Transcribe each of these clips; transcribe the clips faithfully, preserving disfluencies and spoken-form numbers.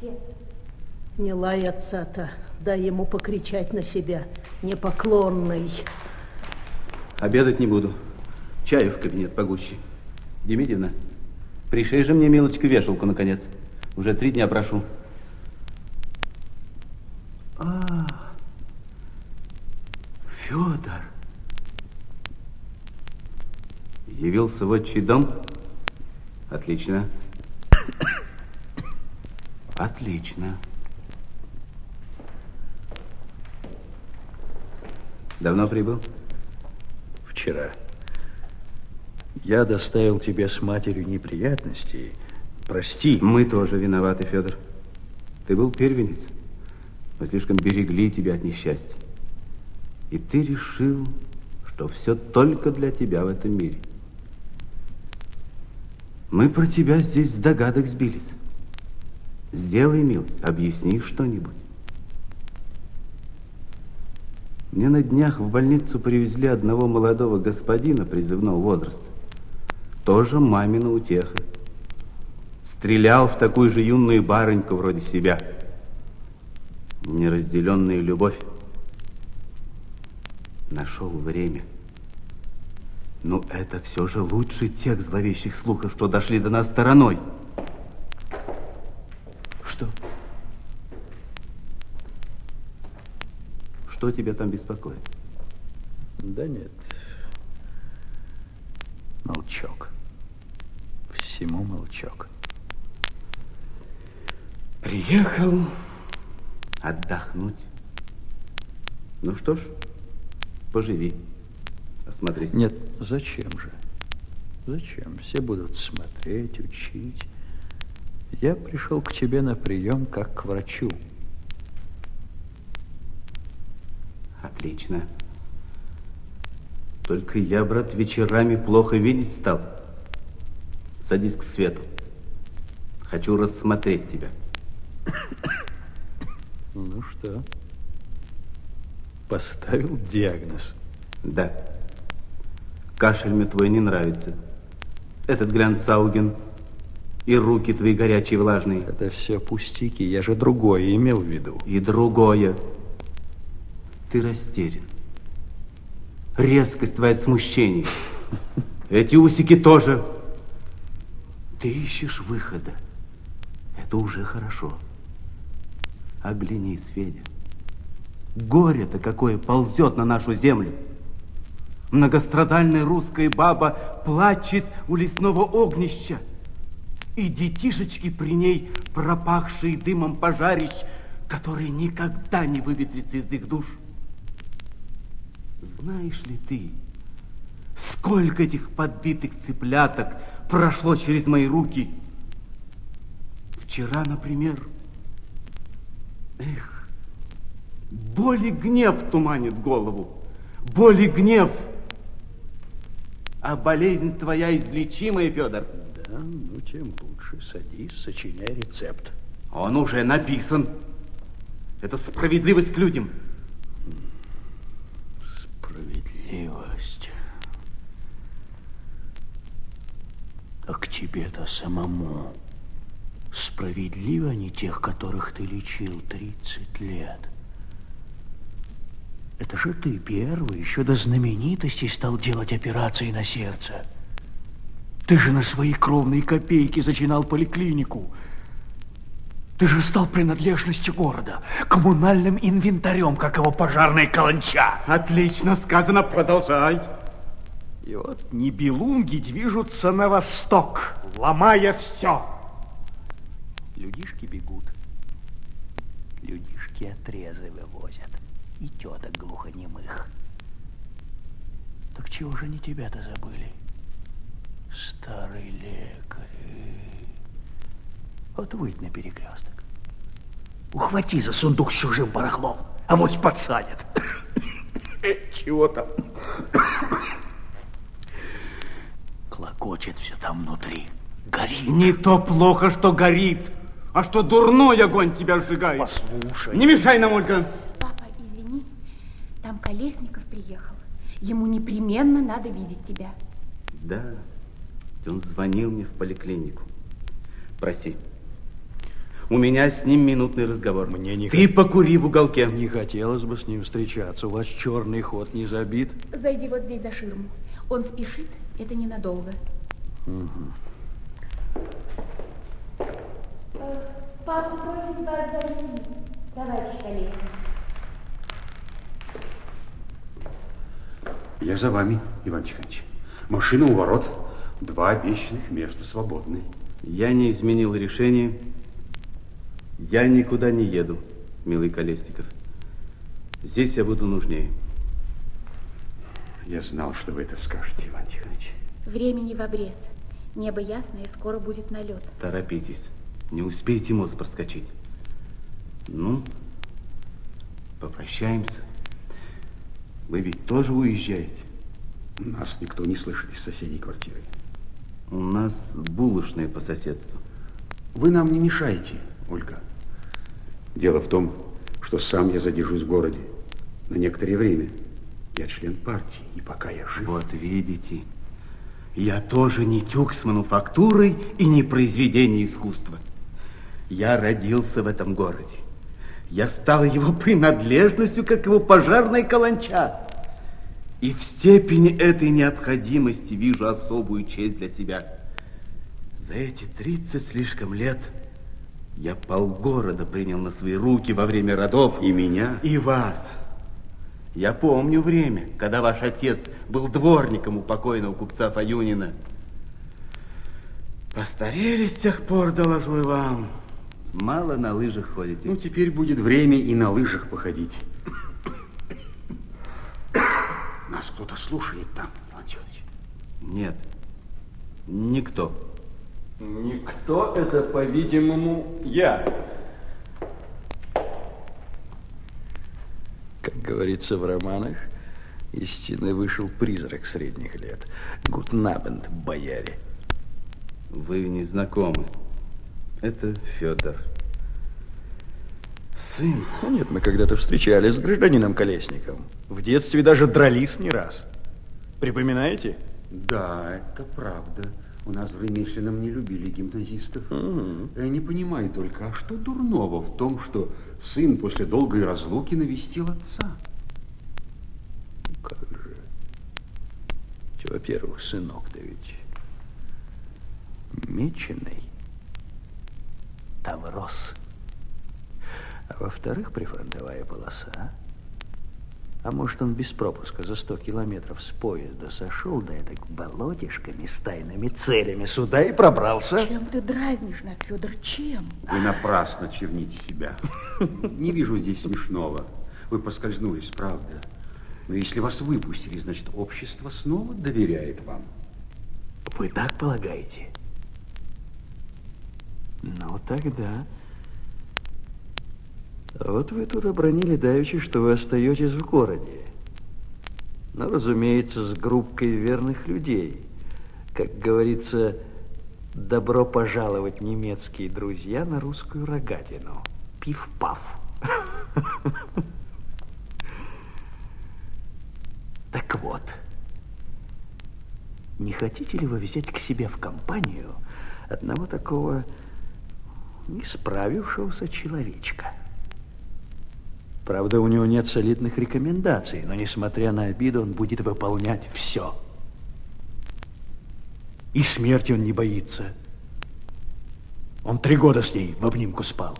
Отец. Не лай отца-то, дай ему покричать на себя, непоклонный. Обедать не буду. Чаю в кабинет погуще. Демидьевна, пришей же мне, милочка, вешалку, наконец. Уже три дня прошу. А, Федор. Явился в отчий дом? Отлично. Отлично. Давно прибыл? Вчера. Я доставил тебе с матерью неприятностей. Прости. Мы тоже виноваты, Федор. Ты был первенец. Мы слишком берегли тебя от несчастья. И ты решил, что все только для тебя в этом мире. Мы про тебя здесь с догадок сбились. Сделай милость, объясни что-нибудь. Мне на днях в больницу привезли одного молодого господина призывного возраста. Тоже мамина утеха. Стрелял в такую же юную барыньку вроде себя. Неразделенная любовь. Нашел время. Но это все же лучше тех зловещих слухов, что дошли до нас стороной. Что? Что тебя там беспокоит? Да нет. Молчок. Всему молчок. Приехал отдохнуть. Ну что ж, поживи. Осмотрись. Нет, зачем же? Зачем? Все будут смотреть, учить. Я пришел к тебе на прием как к врачу. Отлично. Только я, брат, вечерами плохо видеть стал. Садись к свету. Хочу рассмотреть тебя. Ну что, поставил диагноз? Да. Кашель мне твой не нравится. Этот Глянцауген и руки твои горячие, влажные. Это все пустяки, я же другое имел в виду. И другое. Ты растерян. Резкость твоя от смущения. Эти усики тоже. Ты ищешь выхода. Это уже хорошо. Оглянись, Федя. Горе-то какое ползет на нашу землю. Многострадальная русская баба плачет у лесного огнища. И детишечки при ней, пропахшие дымом пожарищ, которые никогда не выветрятся из их душ. Знаешь ли ты, сколько этих подбитых цыпляток прошло через мои руки? Вчера, например, эх, боль и гнев туманит голову, боль и гнев. А болезнь твоя излечимая, Федор? Да, ну тем лучше. Садись, сочиняй рецепт. Он уже написан. Это справедливость к людям. Справедливость. А к тебе-то самому справедливо не тех, которых ты лечил тридцать лет? Это же ты первый, еще до знаменитостей, стал делать операции на сердце. Ты же на свои кровные копейки зачинал поликлинику. Ты же стал принадлежностью города, коммунальным инвентарем, как его пожарная каланча. Отлично сказано, продолжай. И вот нибелунги движутся на восток, ломая все. Людишки бегут, людишки отрезы вывозят, и теток глухонемых. Так чего же они тебя-то забыли? Старый лекарь. Вот выйдь на перекресток. Ухвати за сундук с чужим барахлом, а вот подсадят. Чего там? Клокочет все там внутри. Горит. Не то плохо, что горит, а что дурной огонь тебя сжигает. Послушай. Не мешай нам, Ольга. Папа, извини, там Колесников приехал. Ему непременно надо видеть тебя. Да, он звонил мне в поликлинику. Проси. У меня с ним минутный разговор. Мне не Ты хот... покури в уголке. Не хотелось бы с ним встречаться. У вас черный ход не забит? Зайди вот здесь за ширму. Он спешит, это ненадолго. Угу. Папа просит вас зайти, товарищ Колесник. Я за вами, Иван Тихонович. Машина у ворот, два обещанных места свободны. Я не изменил решение. Я никуда не еду, милый Колесников. Здесь я буду нужнее. Я знал, что вы это скажете, Иван Тихонович. Времени в обрез. Небо ясное, скоро будет налет. Торопитесь. Не успеете мост проскочить. Ну, попрощаемся. Вы ведь тоже уезжаете? Нас никто не слышит из соседней квартиры. У нас булочная по соседству. Вы нам не мешаете, Ольга. Дело в том, что сам я задержусь в городе на некоторое время. Я член партии, и пока я жив... Вот видите, я тоже не тюк с мануфактурой и не произведение искусства. Я родился в этом городе. Я стал его принадлежностью, как его пожарная каланча. И в степени этой необходимости вижу особую честь для себя. За эти тридцать слишком лет я полгорода принял на свои руки во время родов. И меня. И вас. Я помню время, когда ваш отец был дворником у покойного купца Фаюнина. Постарели с тех пор, доложу и вам. Мало на лыжах ходите. Ну, теперь будет время и на лыжах походить. Нас кто-то слушает там, Иван Тихонович. Нет, никто. Никто, это, по-видимому, я. Как говорится в романах, из стены вышел призрак средних лет. Гутнабенд, бояре. Вы не знакомы. Это Федор. Сын. Ну, нет, мы когда-то встречались с гражданином Колесником. В детстве даже дрались не раз. Припоминаете? Да, это правда. У нас в Ремешленном не любили гимназистов. Угу. Я не понимаю только, а что дурного в том, что сын после долгой разлуки навестил отца? Как же? Во-первых, сынок-то ведь меченый. Там рос. А во-вторых, прифронтовая полоса. А может, он без пропуска за сто километров с поезда сошел, да это болотишками с тайными целями сюда и пробрался. Чем ты дразнишь нас, Федор, чем? Вы напрасно черните себя. Не вижу здесь смешного. Вы поскользнулись, правда. Но если вас выпустили, значит, общество снова доверяет вам. Вы так полагаете? Ну, тогда... Вот вы тут обронили давеча, что вы остаетесь в городе. Но, разумеется, с группкой верных людей. Как говорится, добро пожаловать, немецкие друзья, на русскую рогатину. Пиф-паф. Так вот, не хотите ли вы взять к себе в компанию одного такого не справившегося человечка? Правда, у него нет солидных рекомендаций, но, несмотря на обиду, он будет выполнять все. И смерти он не боится. Он три года с ней в обнимку спал.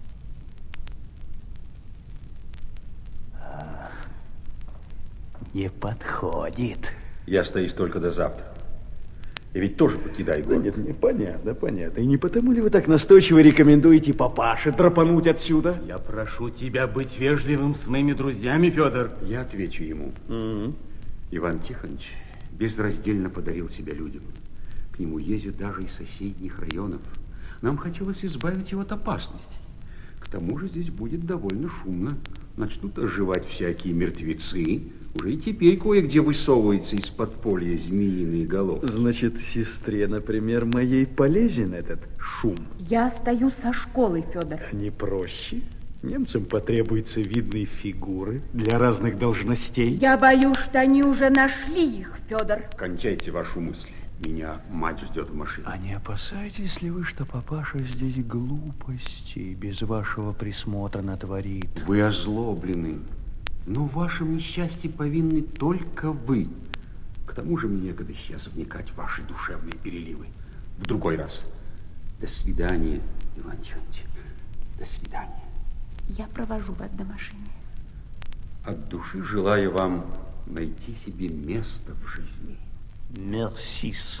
А, не подходит. Я остаюсь только до завтра. Я ведь тоже покидаю Да город. нет, мне понятно, понятно. И не потому ли вы так настойчиво рекомендуете папаше драпануть отсюда? Я прошу тебя быть вежливым с моими друзьями, Федор. Я отвечу ему. Угу. Иван Тихонович безраздельно подарил себя людям. К нему ездят даже из соседних районов. Нам хотелось избавить его от опасности. К тому же здесь будет довольно шумно. Начнут оживать всякие мертвецы. Уже и теперь кое-где высовывается из подполья змеиный головки. Значит, сестре, например, моей полезен этот шум? Я остаюсь со школой, Федор. А не проще? Немцам потребуются видные фигуры для разных должностей. Я боюсь, что они уже нашли их, Федор. Кончайте вашу мысль. Меня мать ждет в машине. А не опасаетесь ли вы, что папаша здесь глупости без вашего присмотра натворит? Вы озлоблены, но в вашем несчастье повинны только вы. К тому же мне некогда сейчас вникать в ваши душевные переливы. В другой раз. До свидания, Иван Иванович. До свидания. Я провожу вас до машины. От души желаю вам найти себе место в жизни. Мерсис.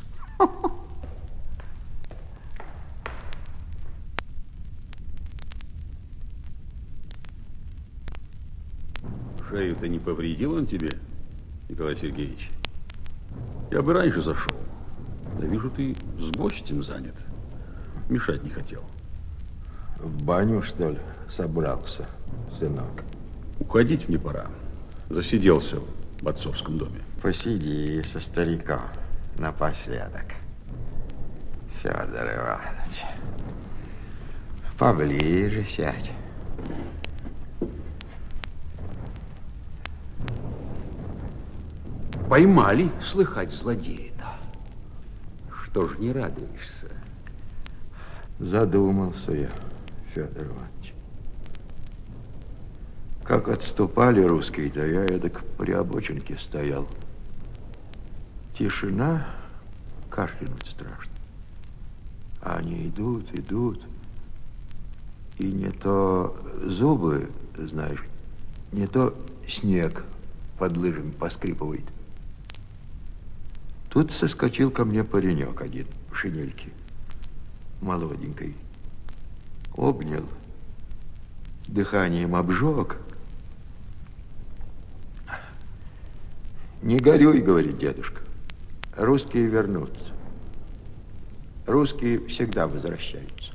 Шею-то не повредил он тебе, Николай Сергеевич? Я бы раньше зашел. Да вижу, ты с гостем занят. Мешать не хотел. В баню, что ли, собрался, сынок? Уходить мне пора. Засиделся в отцовском доме. Посиди со стариком напоследок, Федор Иванович. Поближе сядь. Поймали, слыхать, злодея-то. Что ж не радуешься? Задумался я, Федор Иванович. Как отступали русские-то, я эдак при обочинке стоял. Тишина, кашлянуть страшно. А они идут, идут. И не то зубы, знаешь, не то снег под лыжами поскрипывает. Тут соскочил ко мне паренек один в шинельке, молоденький. Обнял, дыханием обжег. Не горюй, говорит дедушка, русские вернутся. Русские всегда возвращаются.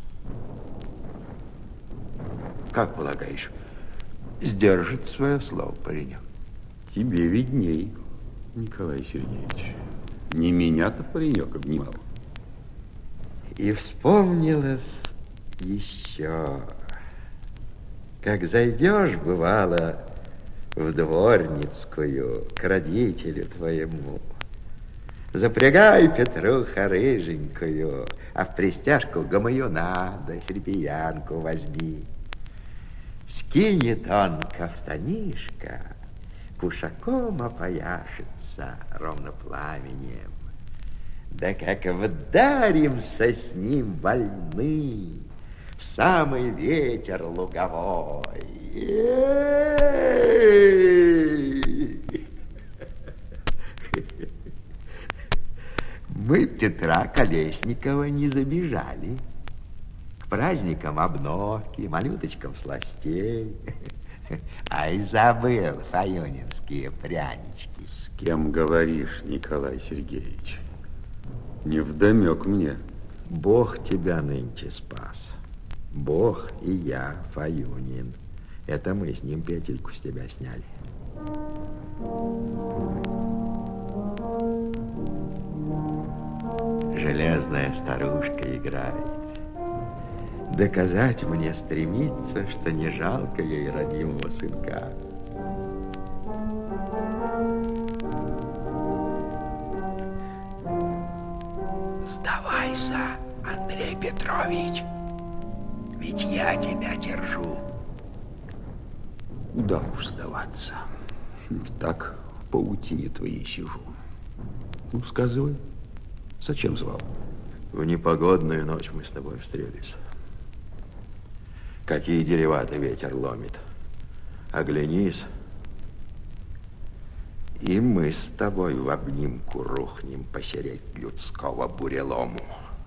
Как полагаешь, сдержит свое слово паренек? Тебе видней, Николай Сергеевич. Не меня-то паренек обнимал. И вспомнилось еще, как зайдешь, бывало, в дворницкую к родителю твоему. Запрягай, Петруха, рыженькую, а в пристяжку гамаюна да серебрянку возьми. Скинет он кафтанишко, кушаком опояшется ровно пламенем. Да как вдаримся с ним вольны в самый ветер луговой. Мы Петра Колесникова не забежали. К праздникам обновки, малюточкам сластей. Ай, забыл фаёнинские прянички. С кем говоришь, Николай Сергеевич? Невдомек мне. Бог тебя нынче спас. Бог и я, Фаюнин. Это мы с ним петельку с тебя сняли. Железная старушка играет. Доказать мне стремится, что не жалко ей родимого сынка. Сдавайся, Андрей Петрович, ведь я тебя держу. Куда уж сдаваться? Так в паутине твоей сижу. Ну, сказывай, зачем звал? В непогодную ночь мы с тобой встретились. Какие дерева-то ветер ломит. Оглянись, и мы с тобой в обнимку рухнем посереть людского бурелому.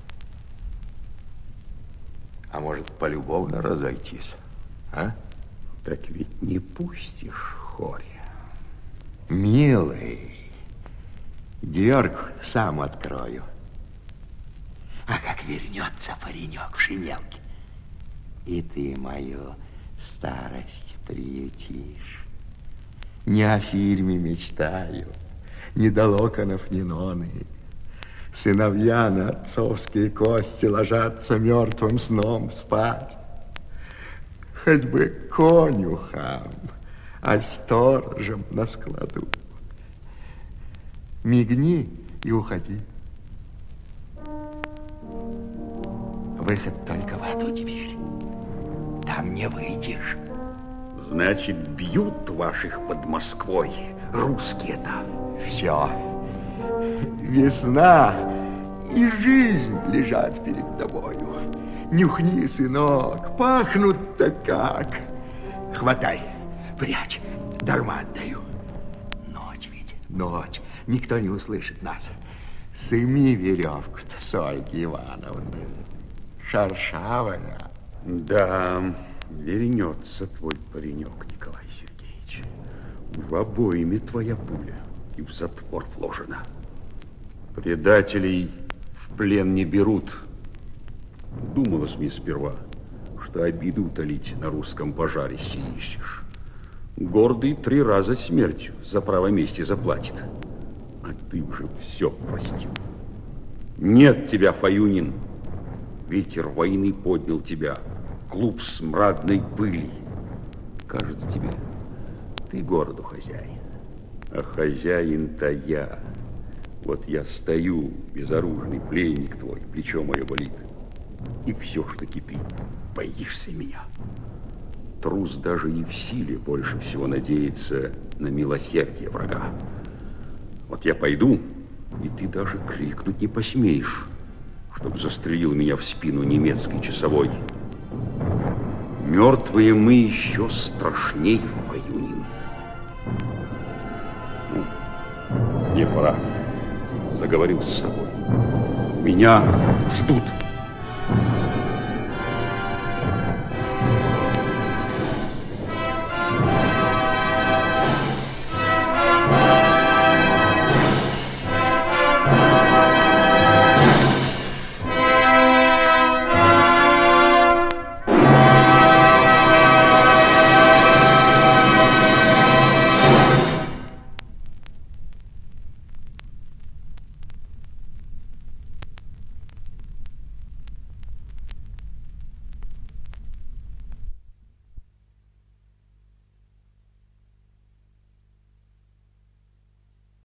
А может, полюбовно разойтись, а? Так ведь не пустишь, Хоря. Милый, дверку сам открою. А как вернется паренек в шинелке, и ты мою старость приютишь. Не о фильме мечтаю, ни до локонов, ни ноны. Сыновья на отцовские кости ложатся мертвым сном спать. Хоть бы конюхам, аль сторожем на складу. Мигни и уходи. Выход только в эту дверь. Там не выйдешь. Значит, бьют ваших под Москвой русские-то. Все. Весна и жизнь лежат перед тобою. Нюхни, сынок, пахнут-то как. Хватай, прячь, дарма отдаю. Ночь ведь, ночь. Никто не услышит нас. Сыми веревку-то с Ольги Ивановны. Шершавая. Да, вернется твой паренек, Николай Сергеевич. В обойме твоя пуля и в затвор вложена. Предателей в плен не берут. Думалось мне сперва, что обиду утолить на русском пожаре ищешь. Гордый три раза смертью за право мести заплатит. А ты уже все простил. Нет тебя, Фаюнин. Ветер войны поднял тебя. Клуб смрадной пыли. Кажется тебе, ты городу хозяин. А хозяин-то я. Вот я стою, безоружный, пленник твой, плечо мое болит. И все ж таки ты боишься меня. Трус даже и в силе больше всего надеется на милосердие врага. Вот я пойду, и ты даже крикнуть не посмеешь, чтоб застрелил меня в спину немецкий часовой. Мертвые мы еще страшней, Фаюнин. Ну, мне пора. Заговорил с собой. Меня ждут.